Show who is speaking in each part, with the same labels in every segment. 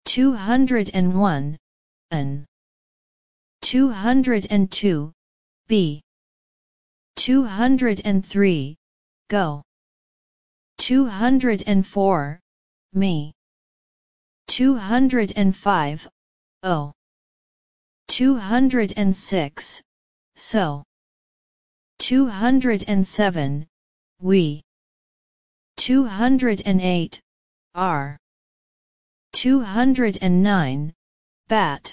Speaker 1: 201, an. 202, b. 203, go. 204, me. 205, o. 206, so. 207, we. 208, are. 209, bat.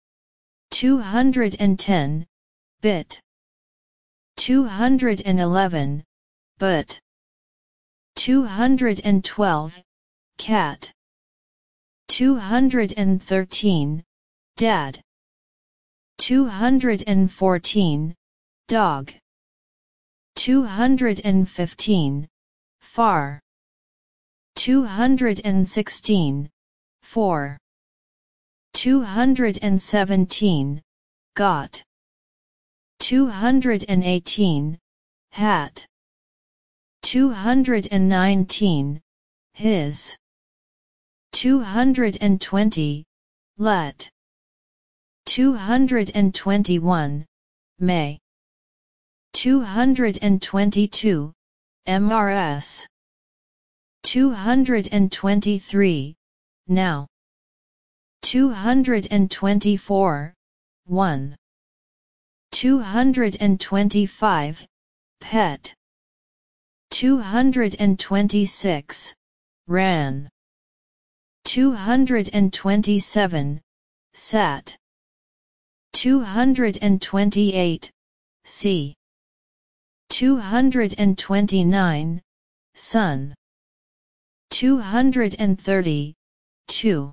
Speaker 1: 210, bit. 211, but. 212, cat. 213, dad. 214, dog. 215, far. 216, for. 217, got. 218, hat. 219, his. 220, let. 221, may. 222, mrs. 223, now. 224, 1. 225, pet. 226, ran. 227, sat. 228, see. 229, sun. 230, 2.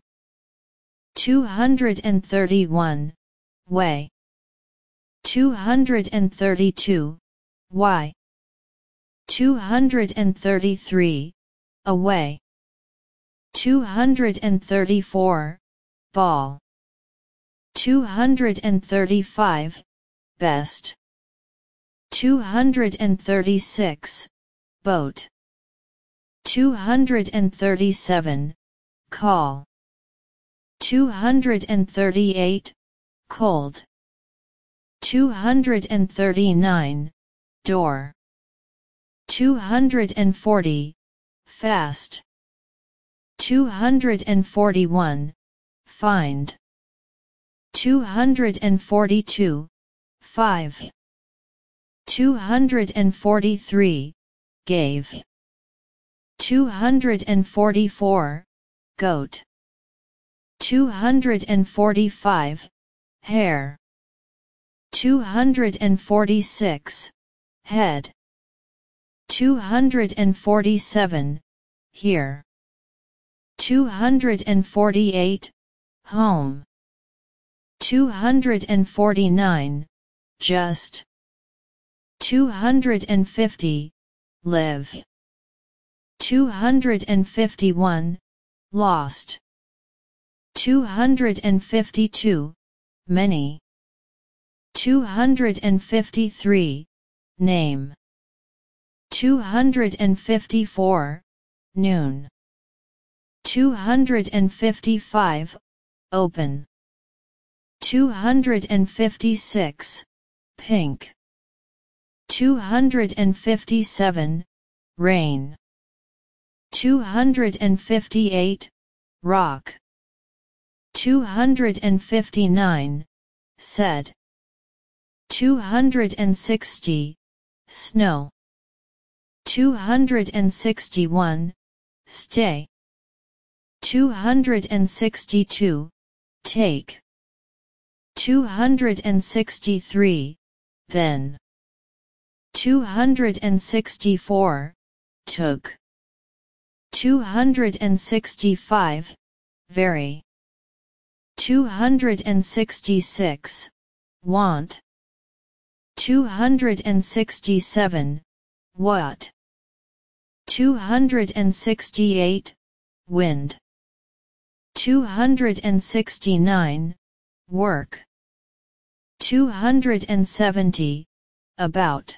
Speaker 1: 231, way. 232, why. 233, away. 234, ball. 235, best. 236, boat. 237, call. 238, cold. 239, door. 240, fast. 241, find. 242, 5. 243, gave. 244, goat. 245, hair. 246, head. 247, here. 248, home. 249, just. 250, live. 251, lost. 252, many. 253, name. 254, noon. 255, open. 256, pink. 257, rain. 258, rock. 259, said. 260, snow. 261, stay. 262, take. 263, then. 264, took. 265, very. 266, want. 267, what. 268, wind. 269, work. 270, about.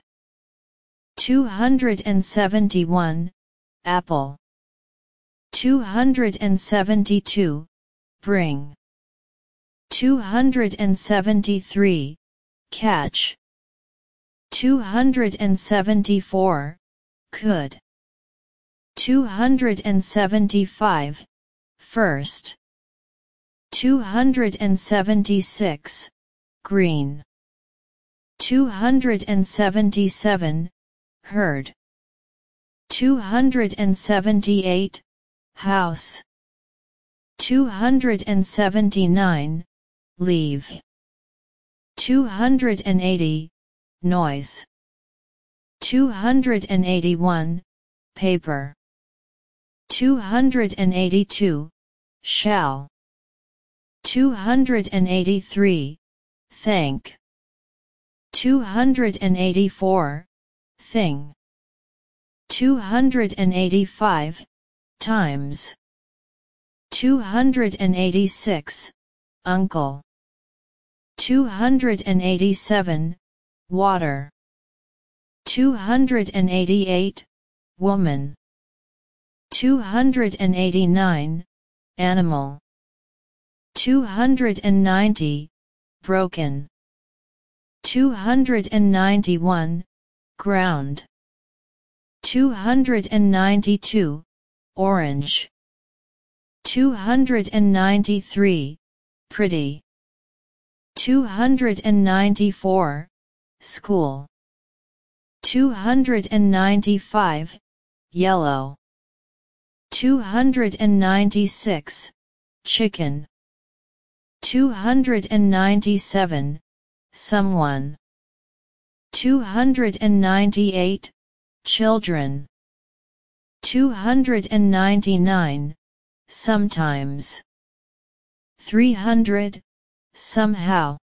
Speaker 1: 271, apple. 272, bring. 273, catch. 274, could. 275, first. 276, green. 277, heard. 278, house. 279, leave. 280, noise. 281, paper. 282, shall. 283, thank. 284, thing. 285, times. 286, uncle. 287, water. 288, woman. 289, animal. 290, broken. 291, ground. 292, orange. 293, pretty. 294, school. 295, yellow. 296, chicken. 297, someone. 298, children. 299, sometimes. 300, somehow.